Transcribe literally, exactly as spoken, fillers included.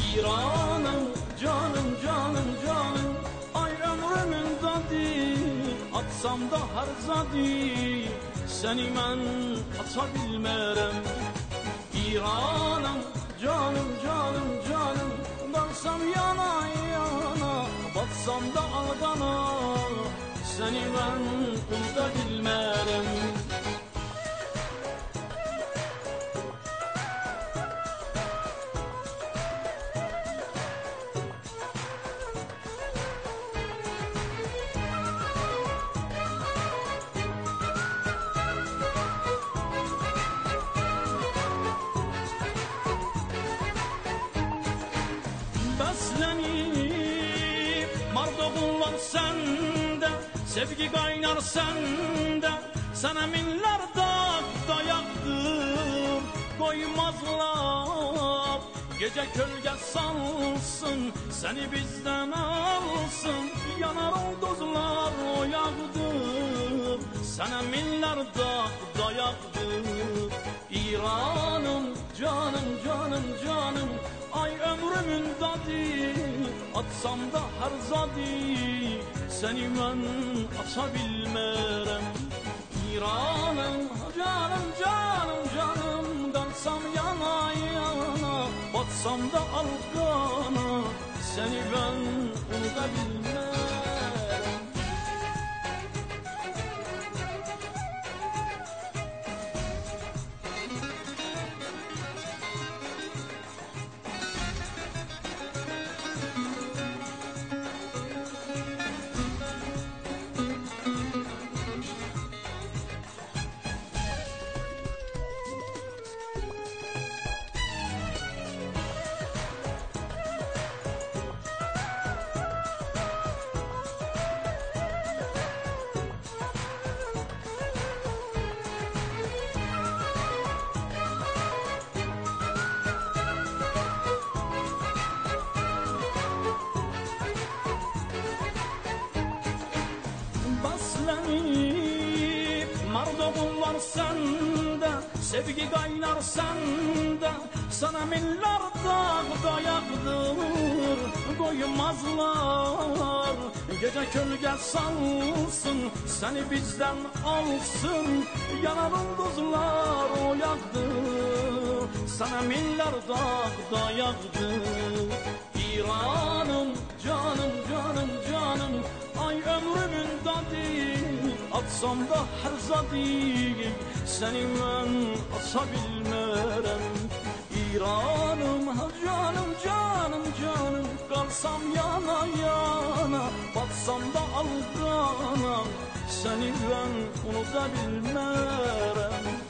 İranım, canım canım canım, ay ömrümün dadı, atsam da her zadi, seni mən ata bilmərəm. İranım, canım canım canım, dalsam yana yana, batsam da alqana, seni mən unuda bilmərəm. Bəslənib mardoğun var səndə, sevgi qaynar səndə, sənə minlər dağ dayaqdır, qoymazlar. Gecə kölgə salsın, səni bizdən alsın, yanar ulduzlar oyaqdır, sənə minlər dağ dayaqdır. İranım, canım canım canım, ay ömrümün dadı, atsam da her zadi, seni mən ata bilmərəm. İranım, canım canım canım, qalsam yana yana, batsam da alqana, seni mən unuda bilmərəm. Bəslənib mardoğun var səndə, sevgi qaynar səndə, sana minlər dağ dayaqdır, qoymazlar. Gecə kölgə salsın, səni bizdən alsın, yanar ulduzlar oyaqdır, sana minlər dağ dayaqdır. İranım, canım canım canım, ay ömrümün dadı, atsam da her zadi, seni mən ata bilmərəm. İranım, canım canım canım, qalsam yana yana, batsam da alqana, seni mən unuda bilmərəm.